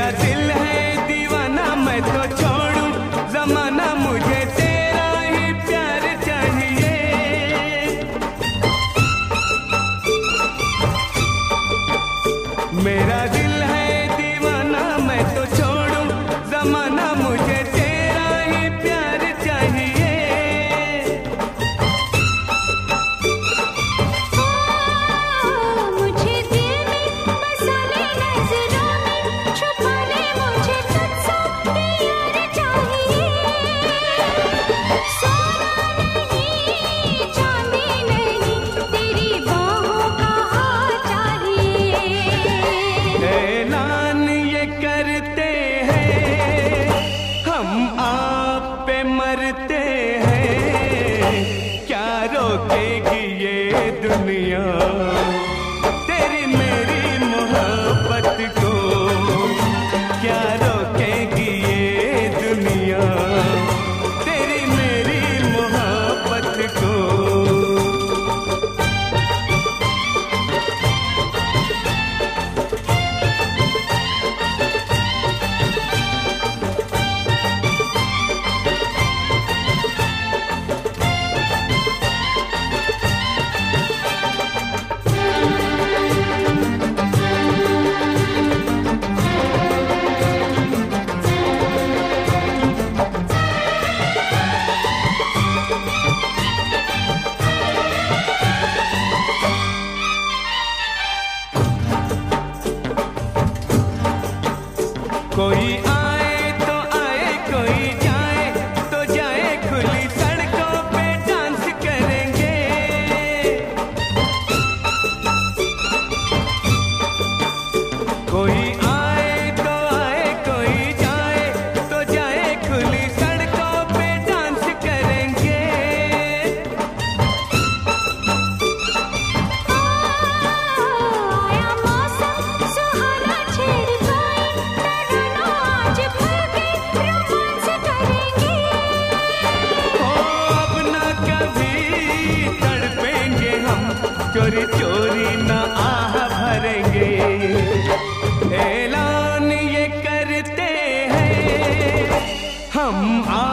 मेरा दिल है दीवाना, मैं तो छोड़ूं जमाना, मुझे तेरा ही प्यार चाहिए। मेरा दिल है दीवाना, मैं तो छोड़ूं जमाना, मुझे तेरा ही प्यार चाहिए। मुझे दिल में बसा ले, नजरों में छुपा ले, मुझे तुझसे प्यार चाहिए। सोना नहीं, चांदी नहीं, तेरी बाहों का हार चाहिए। ऐलान ये करते हैं हम आप पे मरते हैं, क्या रोकेगी ये दुनिया तेरी मेरी मोहब्बत को, क्या रोकेगी ये दुनिया तेरी मेरी मोहब्बत को। कोई आए तो आए, कोई जाए तो जाए, खुली सड़कों पे डांस करेंगे। कोई आए तो आए, कोई जाए तो जाए, खुली सड़कों पे डांस करेंगे। आया मौसम सुहाना, छेड़ पाए तराना, आज भर के रोमांस करेंगे। ओ अब ना कभी तड़पेंगे हम, चोरी चोरी ना आह भरेंगे। ऐलान ये करते हैं हम